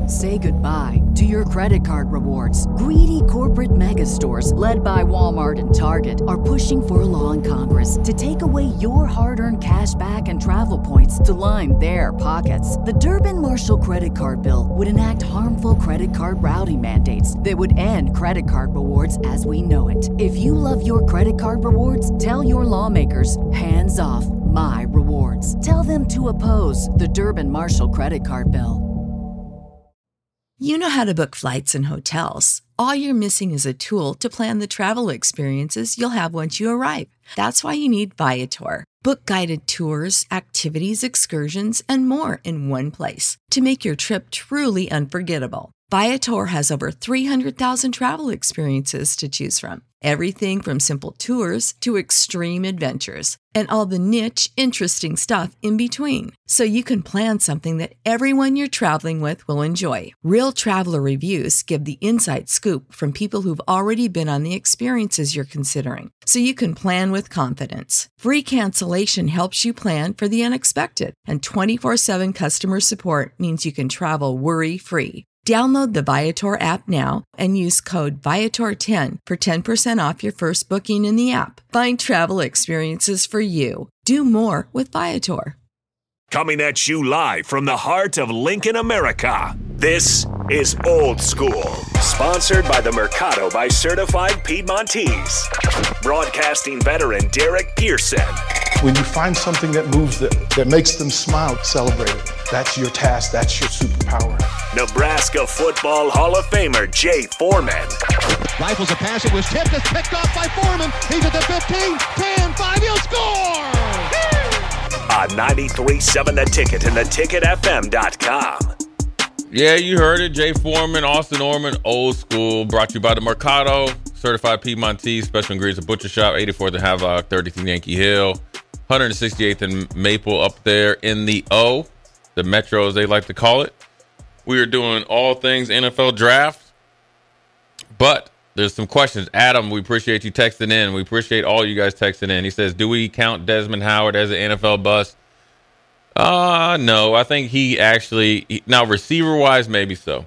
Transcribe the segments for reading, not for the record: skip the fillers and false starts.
Say goodbye to your credit card rewards. Greedy corporate mega stores, led by Walmart and Target, are pushing for a law in Congress to take away your hard-earned cash back and travel points to line their pockets. The Durbin-Marshall credit card bill would enact harmful credit card routing mandates that would end credit card rewards as we know it. If you love your credit card rewards, tell your lawmakers, hands off my rewards. Tell them to oppose the Durbin-Marshall credit card bill. You know how to book flights and hotels. All you're missing is a tool to plan the travel experiences you'll have once you arrive. That's why you need Viator. Book guided tours, activities, excursions, and more in one place to make your trip truly unforgettable. Viator has over 300,000 travel experiences to choose from. Everything from simple tours to extreme adventures and all the niche, interesting stuff in between. So you can plan something that everyone you're traveling with will enjoy. Real traveler reviews give the inside scoop from people who've already been on the experiences you're considering. So you can plan with confidence. Free cancellation helps you plan for the unexpected. And 24/7 customer support means you can travel worry-free. Download the Viator app now and use code Viator10 for 10% off your first booking in the app. Find travel experiences for you. Do more with Viator. Coming at you live from the heart of Lincoln, America. This is Old School, sponsored by the Mercado by Certified Piedmontese. Broadcasting veteran Derek Pearson. When you find something that moves them, that makes them smile, celebrate it. That's your task. That's your superpower. Nebraska Football Hall of Famer Jay Foreman. Rifles a pass. It was tipped. It's picked off by Foreman. He's at the 15, 10, 5. He'll score! On 93.7 The Ticket and theticketfm.com. Yeah, you heard it. Jay Foreman, Austin Orman, Old School. Brought to you by the Mercado, Certified Piedmontese, Special Ingredients Butcher Shop, 84th and Havelock, 33 Yankee Hill, 168th and Maple up there in the O, the Metro as they like to call it. We are doing all things NFL draft, but there's some questions. Adam, we appreciate you texting in. We appreciate all you guys texting in. He says, do we count Desmond Howard as an NFL bust? No, I think he actually, now receiver-wise, maybe so.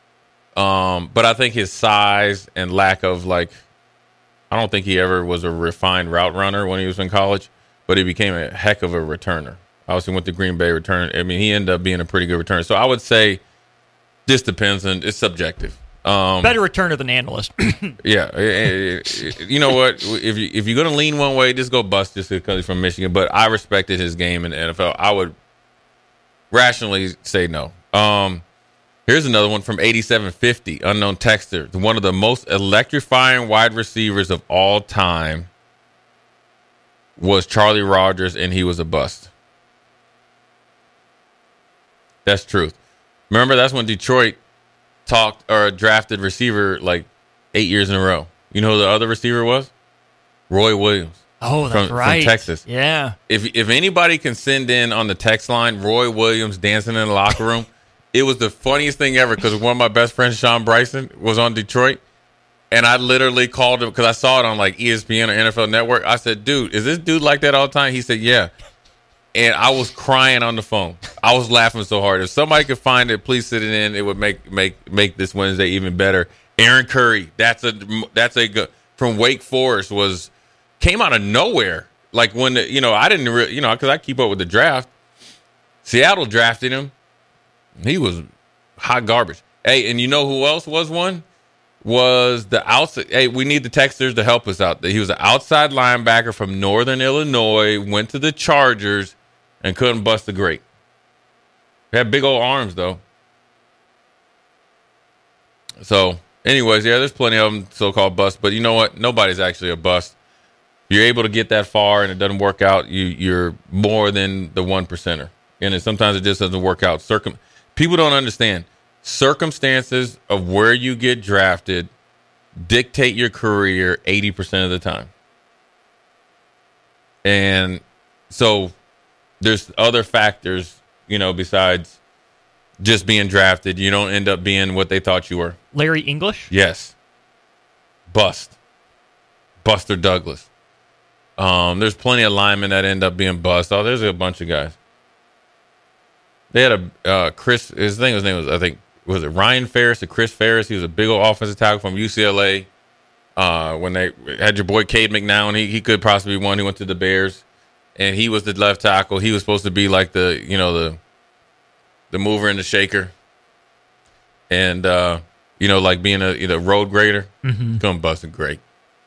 But I think his size and lack of, I don't think he ever was a refined route runner when he was in college, but he became a heck of a returner. Obviously went to Green Bay return. I mean, he ended up being a pretty good returner. So I would say this depends, and it's subjective. Better returner than analyst. Yeah. You know what? If you're going to lean one way, just go bust just because he's from Michigan. But I respected his game in the NFL. I would rationally say no. Here's another one from 8750, unknown texter. One of the most electrifying wide receivers of all time was Charlie Rogers, and he was a bust. That's truth. Remember, that's when Detroit drafted receiver 8 years in a row. You know who the other receiver was? Roy Williams. Oh, that's right. From Texas. Yeah. If anybody can send in on the text line, Roy Williams dancing in the locker room, it was the funniest thing ever because one of my best friends, Sean Bryson, was on Detroit. And I literally called him because I saw it on ESPN or NFL Network. I said, dude, is this dude like that all the time? He said, yeah. And I was crying on the phone. I was laughing so hard. If somebody could find it, please send it in. It would make this Wednesday even better. Aaron Curry, that's a good from Wake Forest came out of nowhere. Like when I didn't because I keep up with the draft. Seattle drafted him. He was hot garbage. Hey, and you know who else was one? Was the outside. Hey, we need the texters to help us out. He was an outside linebacker from Northern Illinois, went to the Chargers, and couldn't bust the grape. He had big old arms, though. So, anyways, yeah, there's plenty of them so-called busts. But you know what? Nobody's actually a bust. You're able to get that far and it doesn't work out, you're more than the 1%er. And sometimes it just doesn't work out. People don't understand. Circumstances of where you get drafted dictate your career 80% of the time. And so there's other factors, besides just being drafted. You don't end up being what they thought you were. Larry English? Yes. Bust. Buster Douglas. There's plenty of linemen that end up being bust. Oh, there's a bunch of guys. They had a Chris. His name was, I think, was it Ryan Ferris or Chris Ferris? He was a big old offensive tackle from UCLA. When they had your boy Cade McNown, he could possibly be one. He went to the Bears, and he was the left tackle. He was supposed to be like the mover and the shaker, and like being a road grader. Mm-hmm. Come busting great.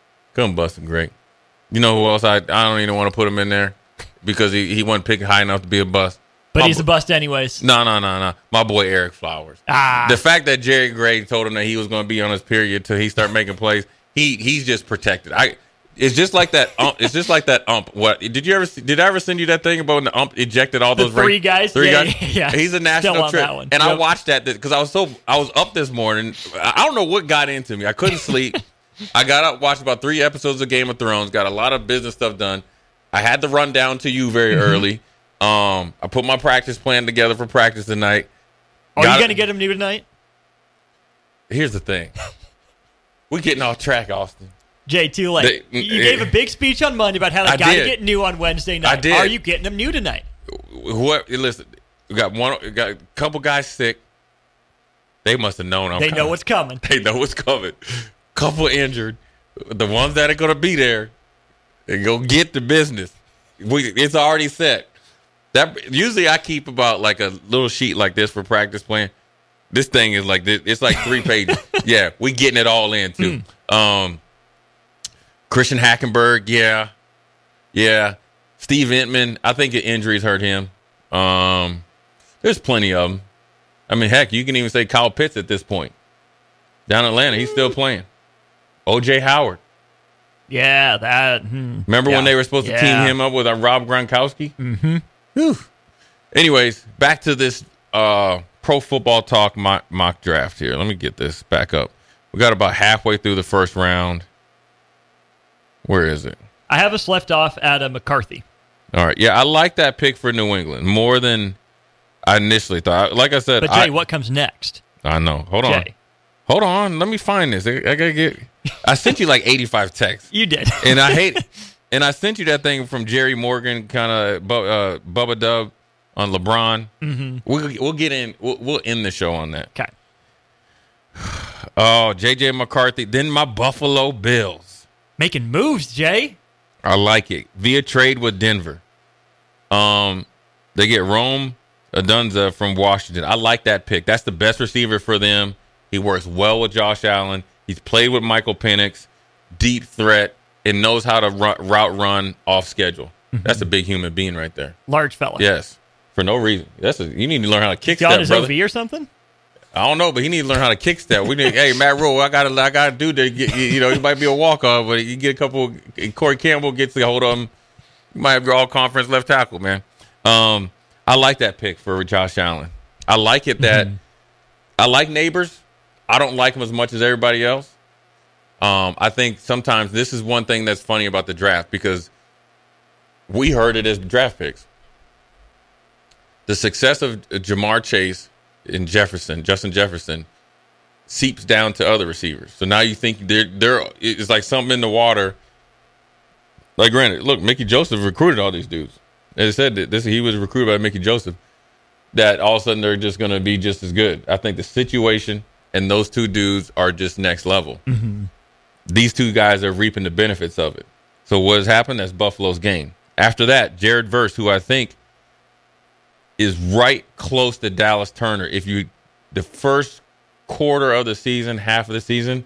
You know who else I don't even want to put him in there because he wasn't picked high enough to be a bust. But he's a bust anyways. No. My boy Eric Flowers. The fact that Jerry Gray told him that he was going to be on his period till he start making plays, he's just protected. It's just like that. It's just like that ump. What did I ever send you that thing about when the ump ejected all those three guys? Yeah. He's a national trip. And yep. I watched that because I was up this morning. I don't know what got into me. I couldn't sleep. I got up, watched about 3 episodes of Game of Thrones, got a lot of business stuff done. I had to run down to you very early. I put my practice plan together for practice tonight. Are you going to get him new tonight? Here's the thing. We're getting off track, Austin. Jay, too late. You gave a big speech on Monday about how they got to get new on Wednesday night. I did. Are you getting them new tonight? Listen, we got a couple guys sick. They must have known They know what's coming. They know what's coming. Couple injured. The ones that are going to be there, they go get the business. It's already set. Usually I keep about like a little sheet like this for practice plan. This thing is like this. It's like 3 pages. Yeah, we getting it all in too. Christian Hackenberg, yeah. Steve Entman, I think injuries hurt him. There's plenty of them. I mean, heck, you can even say Kyle Pitts at this point. Down in Atlanta, he's still playing. O.J. Howard. Yeah, that. Remember when they were supposed to team him up with Rob Gronkowski? Mm-hmm. Whew. Anyways, back to this pro football talk mock draft here. Let me get this back up. We got about halfway through the first round. Where is it? I have us left off at McCarthy. All right. Yeah, I like that pick for New England more than I initially thought. Like I said, but Jay, what comes next? I know. Hold on. Let me find this. I gotta get. I sent you like 85 texts. You did, and I sent you that thing from Jerry Morgan, kind of Bubba Dub on LeBron. Mm-hmm. We'll get in. We'll end the show on that. Okay. Oh, J.J. McCarthy. Then my Buffalo Bills making moves. Jay, I like it via trade with Denver. They get Rome Odunze from Washington. I like that pick. That's the best receiver for them. He works well with Josh Allen. He's played with Michael Penix, deep threat, and knows how to route run off schedule. Mm-hmm. That's a big human being right there. Large fella. Yes, for no reason. You need to learn how to kick step, on his brother. OV or something? I don't know, but he need to learn how to kick step. We need, hey, Matt Rule, I gotta do that. He might be a walk off, but you get a couple. Corey Campbell gets a hold of him. You might have your all conference left tackle, man. I like that pick for Josh Allen. I like it that I like Neighbors. I don't like him as much as everybody else. I think sometimes this is one thing that's funny about the draft because we heard it as draft picks. The success of Jamar Chase and Justin Jefferson, seeps down to other receivers. So now you think it's like something in the water. Like, granted, look, Mickey Joseph recruited all these dudes. They said that he was recruited by Mickey Joseph. That all of a sudden they're just going to be just as good. I think the situation and those two dudes are just next level. Mm-hmm. These two guys are reaping the benefits of it. So what has happened? That's Buffalo's game. After that, Jared Verse, who I think is right close to Dallas Turner. The first quarter of the season, half of the season,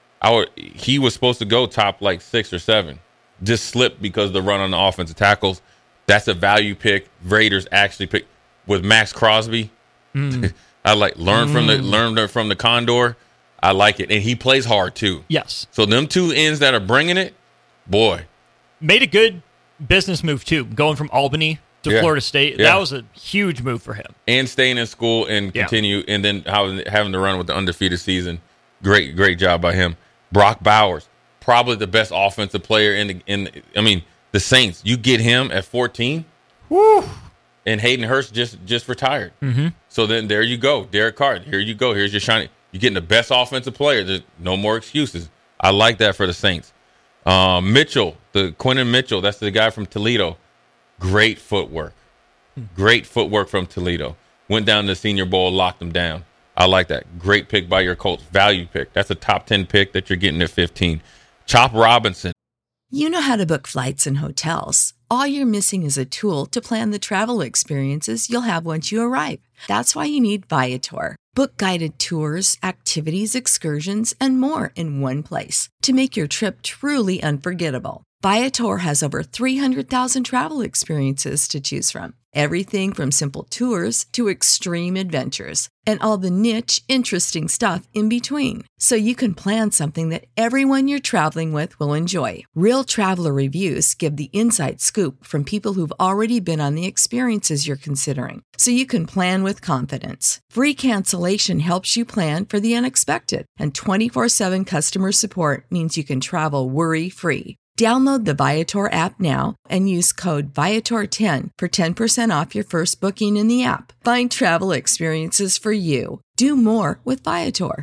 he was supposed to go top like 6 or 7. Just slipped because of the run on the offensive tackles. That's a value pick. Raiders actually picked with Max Crosby. I like learn from the Condor. I like it, and he plays hard too. Yes. So them two ends that are bringing it, boy, made a good business move too. Going from Albany to Florida State, that was a huge move for him. And staying in school and continue, and then having to run with the undefeated season. Great job by him. Brock Bowers, probably the best offensive player in the Saints. You get him at 14. Woo. And Hayden Hurst just retired. Mm-hmm. So then there you go. Derek Carr, here you go. Here's your shiny. You're getting the best offensive player. There's no more excuses. I like that for the Saints. Mitchell, Quentin Mitchell, that's the guy from Toledo. Great footwork. Great footwork from Toledo. Went down to the Senior Bowl, locked them down. I like that. Great pick by your Colts. Value pick. That's a top 10 pick that you're getting at 15. Chop Robinson. You know how to book flights and hotels. All you're missing is a tool to plan the travel experiences you'll have once you arrive. That's why you need Viator. Book guided tours, activities, excursions, and more in one place to make your trip truly unforgettable. Viator has over 300,000 travel experiences to choose from. Everything from simple tours to extreme adventures and all the niche, interesting stuff in between. So you can plan something that everyone you're traveling with will enjoy. Real traveler reviews give the inside scoop from people who've already been on the experiences you're considering. So you can plan with confidence. Free cancellation helps you plan for the unexpected. And 24/7 customer support means you can travel worry-free. Download the Viator app now and use code Viator10 for 10% off your first booking in the app. Find travel experiences for you. Do more with Viator.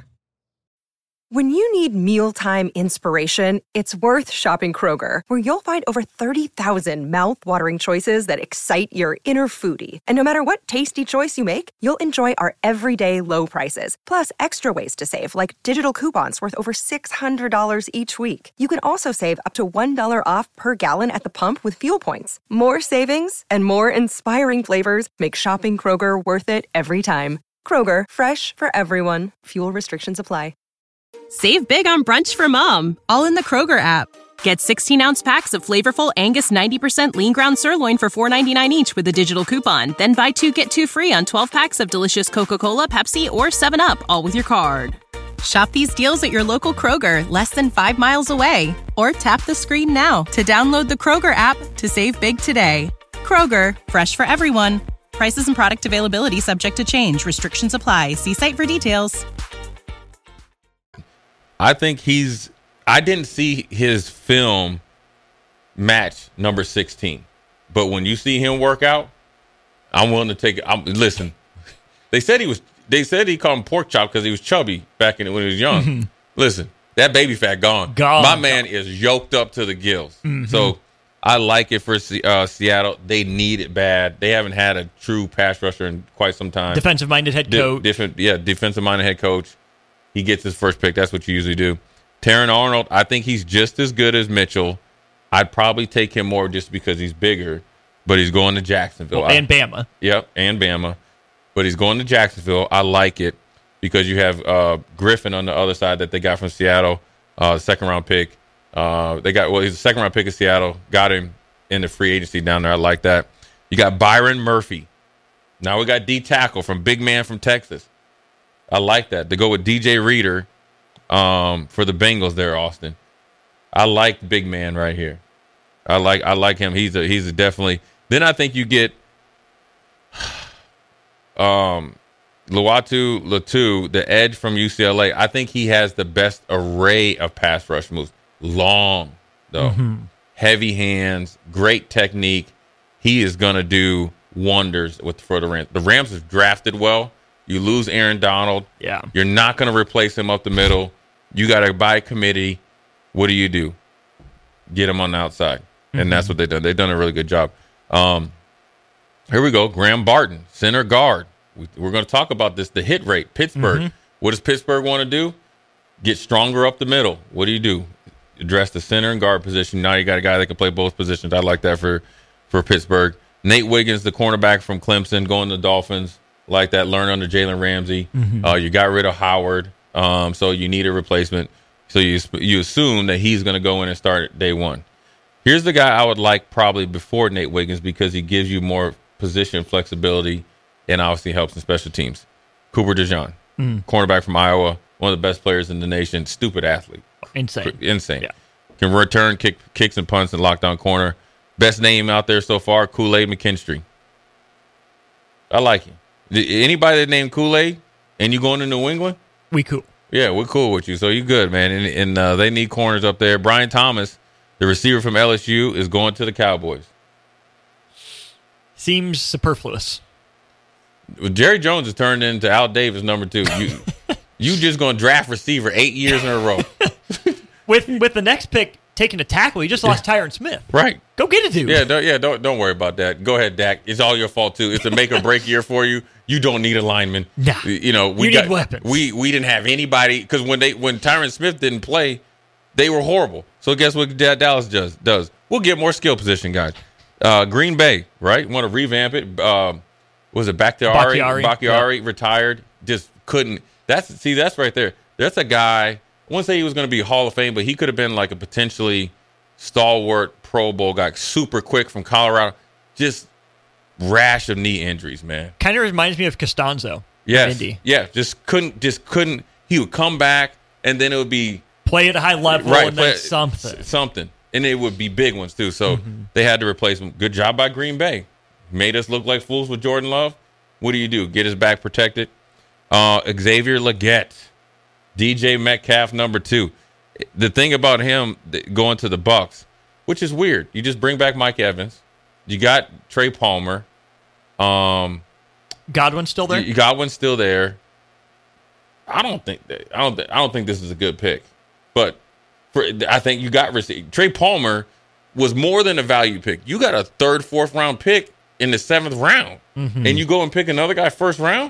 When you need mealtime inspiration, it's worth shopping Kroger, where you'll find over 30,000 mouth-watering choices that excite your inner foodie. And no matter what tasty choice you make, you'll enjoy our everyday low prices, plus extra ways to save, like digital coupons worth over $600 each week. You can also save up to $1 off per gallon at the pump with fuel points. More savings and more inspiring flavors make shopping Kroger worth it every time. Kroger, fresh for everyone. Fuel restrictions apply. Save big on brunch for mom, all in the Kroger app. Get 16-ounce packs of flavorful Angus 90% lean ground sirloin for $4.99 each with a digital coupon. Then buy 2, get 2 free on 12 packs of delicious Coca-Cola, Pepsi, or 7-Up, all with your card. Shop these deals at your local Kroger, less than 5 miles away. Or tap the screen now to download the Kroger app to save big today. Kroger, fresh for everyone. Prices and product availability subject to change. Restrictions apply. See site for details. I think I didn't see his film match number 16. But when you see him work out, I'm willing to take it. Listen, they said he called him pork chop because he was chubby back when he was young. Listen, that baby fat gone. My man is yoked up to the gills. Mm-hmm. So I like it for Seattle. They need it bad. They haven't had a true pass rusher in quite some time. Defensive-minded head coach. Defensive-minded head coach. He gets his first pick. That's what you usually do. Terron Arnold, I think he's just as good as Mitchell. I'd probably take him more just because he's bigger, but he's going to Jacksonville. And Bama. Yep, and Bama. But he's going to Jacksonville. I like it because you have Griffin on the other side that they got from Seattle, second-round pick. He's a second-round pick of Seattle. Got him in the free agency down there. I like that. You got Byron Murphy. Now we got D tackle from big man from Texas. I like that. To go with DJ Reader for the Bengals there, Austin. I like big man right here. I like him. He's a definitely. Then I think you get Latu, the edge from UCLA. I think he has the best array of pass rush moves. Long, though. Mm-hmm. Heavy hands, great technique. He is going to do wonders for the Rams. The Rams have drafted well. You lose Aaron Donald. Yeah. You're not going to replace him up the middle. You got to buy committee. What do? Get him on the outside. Mm-hmm. And that's what they've done. They've done a really good job. Here we go. Graham Barton, center guard. We're going to talk about this, the hit rate. Pittsburgh. Mm-hmm. What does Pittsburgh want to do? Get stronger up the middle. What do? Address the center and guard position. Now you got a guy that can play both positions. I like that for Pittsburgh. Nate Wiggins, the cornerback from Clemson, going to the Dolphins. Like that, learn under Jalen Ramsey. Mm-hmm. You got rid of Howard, so you need a replacement. So you assume that he's going to go in and start day one. Here's the guy I would like probably before Nate Wiggins because he gives you more position flexibility and obviously helps in special teams. Cooper DeJean, cornerback from Iowa, one of the best players in the nation. Stupid athlete. Insane. Yeah. Can return kicks and punts and lockdown corner. Best name out there so far, Kool-Aid McKinstry. I like him. Anybody that named Kool-Aid and you going to New England? We cool. Yeah, we're cool with you. So you good, man. And they need corners up there. Brian Thomas, the receiver from LSU, is going to the Cowboys. Seems superfluous. Jerry Jones has turned into Al Davis number 2. You just going to draft receiver 8 years in a row. With the next pick, taking a tackle. He just lost Tyron Smith. Right. Go get it, dude. Don't worry about that. Go ahead, Dak. It's all your fault too. It's a make or break year for you. You don't need a lineman. Nah. You know, we need weapons. We didn't have anybody because when Tyron Smith didn't play, they were horrible. So guess what Dallas does? We'll get more skill position guys. Green Bay, right? Want to revamp it. Was it Bakhtiari? Bakhtiari retired. Just couldn't. That's right there. That's a guy. I won't say he was going to be Hall of Fame, but he could have been like a potentially stalwart Pro Bowl guy, super quick from Colorado. Just rash of knee injuries, man. Kind of reminds me of Costanzo. Yes. Indy. Yeah. Just couldn't. He would come back, and then it would be play at a high level, right, and then something. And it would be big ones, too. So they had to replace him. Good job by Green Bay. Made us look like fools with Jordan Love. What do? Get his back protected. Xavier Legette. DJ Metcalf, number 2. The thing about him going to the Bucs, which is weird, you just bring back Mike Evans. You got Trey Palmer. Godwin's still there? Godwin's still there. I don't think this is a good pick. But I think you got Trey Palmer was more than a value pick. You got a 3rd, 4th round pick in the 7th round, and you go and pick another guy 1st round.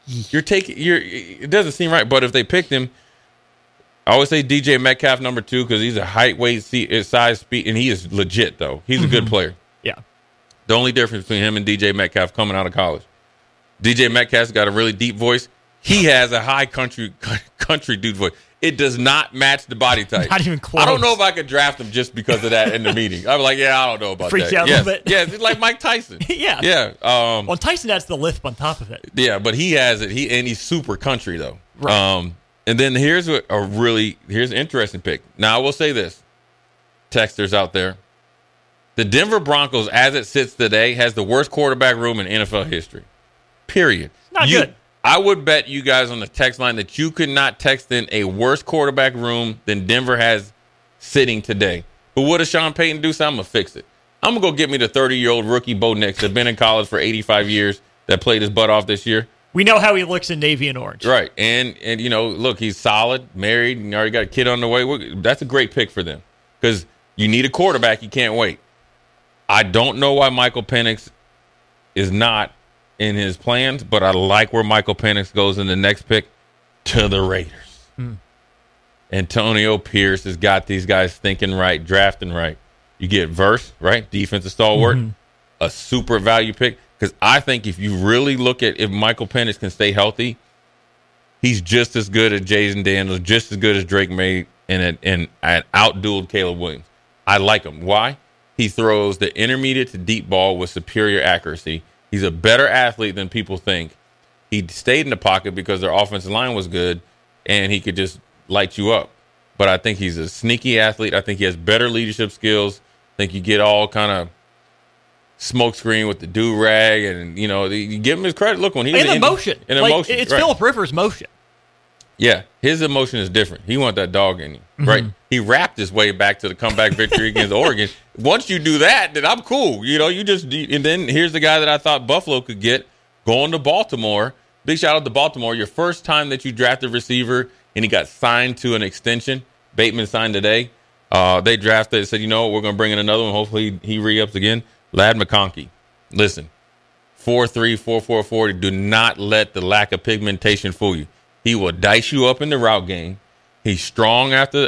It doesn't seem right. But if they picked him, I always say DJ Metcalf number 2 because he's a height, weight, size, speed, and he is legit though. He's a good player. Yeah. The only difference between him and DJ Metcalf coming out of college, DJ Metcalf's got a really deep voice. He has a high country dude voice. It does not match the body type. Not even close. I don't know if I could draft him just because of that in the meeting. I'm like, I don't know about Freaks that. Out a little bit. Yeah, it's like Mike Tyson. Yeah. Well, Tyson has the lift on top of it. Yeah, but he has it. He's super country though. Right. And then here's an interesting pick. Now I will say this, texters out there, the Denver Broncos, as it sits today, has the worst quarterback room in NFL history. Period. Not good. I would bet you guys on the text line that you could not text in a worse quarterback room than Denver has sitting today. But what does Sean Payton do? So I'm going to fix it. I'm going to go get me the 30-year-old rookie Bo Nix that's been in college for 85 years that played his butt off this year. We know how he looks in navy and orange. Right. And look, he's solid, married, and already got a kid on the way. That's a great pick for them because you need a quarterback. You can't wait. I don't know why Michael Penix is not in his plans, but I like where Michael Penix goes in the next pick to the Raiders. Antonio Pierce has got these guys thinking right, drafting right. You get Verse, right? Defensive stalwart, a super value pick. Because I think if you really look at if Michael Penix can stay healthy, he's just as good as Jason Daniels, just as good as Drake May, and outdueled Caleb Williams. I like him. Why? He throws the intermediate to deep ball with superior accuracy. He's a better athlete than people think. He stayed in the pocket because their offensive line was good, and he could just light you up. But I think he's a sneaky athlete. I think he has better leadership skills. I think you get all kind of smokescreen with the do-rag, and, you give him his credit. Look, when he was in emotion. It's right. Phillip Rivers' motion. Yeah, his emotion is different. He want that dog in him, right? He rapped his way back to the comeback victory against Oregon. Once you do that, then I'm cool. And then here's the guy that I thought Buffalo could get going to Baltimore. Big shout out to Baltimore. Your first time that you drafted a receiver and he got signed to an extension. Bateman signed today. They drafted, said, we're going to bring in another one. Hopefully he re-ups again. Ladd McConkey. Listen, 4.3, 4.44. Do not let the lack of pigmentation fool you. He will dice you up in the route game. He's strong after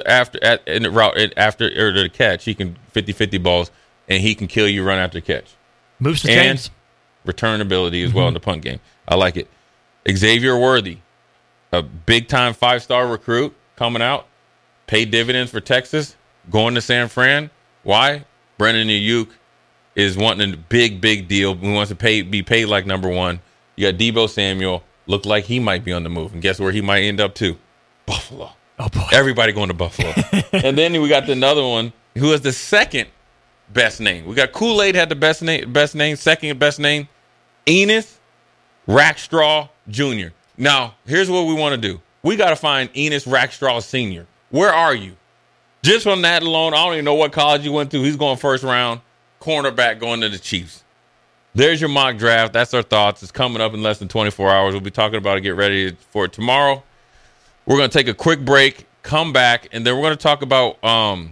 the catch. He can 50-50 balls, and he can kill you run after catch. Moves the chains. Return ability as well in the punt game. I like it. Xavier Worthy, a big-time 5-star recruit coming out, paid dividends for Texas, going to San Fran. Why? Brendan Ayuk is wanting a big, big deal. He wants to be paid like number 1. You got Deebo Samuel. Looked like he might be on the move. And guess where he might end up too? Buffalo. Oh, boy. Everybody going to Buffalo. And then we got another one who has the second best name. We got Kool-Aid had the best name, second best name. Enos Rackstraw Jr. Now, here's what we want to do. We got to find Enos Rackstraw Sr. Where are you? Just from that alone, I don't even know what college you went to. He's going first round. Cornerback going to the Chiefs. There's your mock draft. That's our thoughts. It's coming up in less than 24 hours. We'll be talking about it. Get ready for it tomorrow. We're going to take a quick break, come back, and then we're going to talk about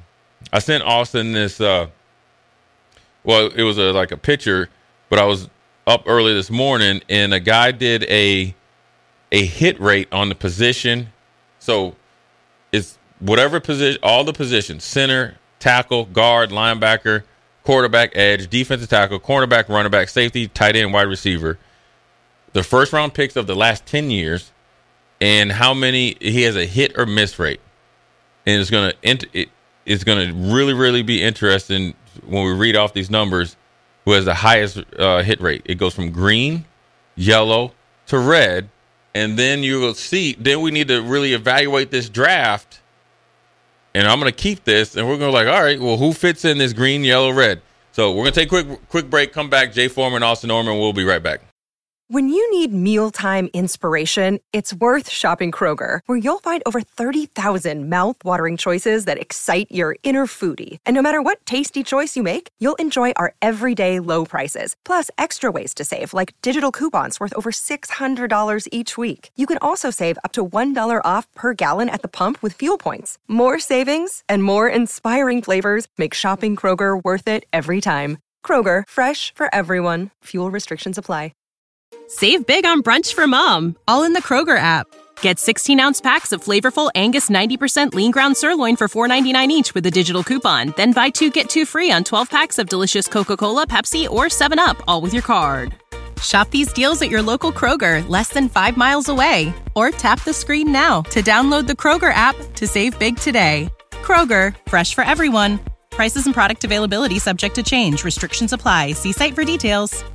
I sent Austin this. It was like a picture, but I was up early this morning, and a guy did a hit rate on the position. So it's whatever position, all the positions: center, tackle, guard, linebacker, quarterback, edge, defensive tackle, cornerback, running back, safety, tight end, wide receiver. The first round picks of the last 10 years, and how many he has a hit or miss rate. And it's gonna really, really be interesting when we read off these numbers. Who has the highest hit rate? It goes from green, yellow to red, and then you will see. Then we need to really evaluate this draft. And I'm going to keep this, and we're going to all right, well, who fits in this green, yellow, red? So we're going to take a quick break, come back. Jay Foreman, Austin Norman, we'll be right back. When you need mealtime inspiration, it's worth shopping Kroger, where you'll find over 30,000 mouth-watering choices that excite your inner foodie. And no matter what tasty choice you make, you'll enjoy our everyday low prices, plus extra ways to save, like digital coupons worth over $600 each week. You can also save up to $1 off per gallon at the pump with fuel points. More savings and more inspiring flavors make shopping Kroger worth it every time. Kroger, fresh for everyone. Fuel restrictions apply. Save big on brunch for mom, all in the Kroger app. Get 16-ounce packs of flavorful Angus 90% lean ground sirloin for $4.99 each with a digital coupon. Then buy 2, get 2 free on 12 packs of delicious Coca-Cola, Pepsi, or 7-Up, all with your card. Shop these deals at your local Kroger, less than 5 miles away. Or tap the screen now to download the Kroger app to save big today. Kroger, fresh for everyone. Prices and product availability subject to change. Restrictions apply. See site for details.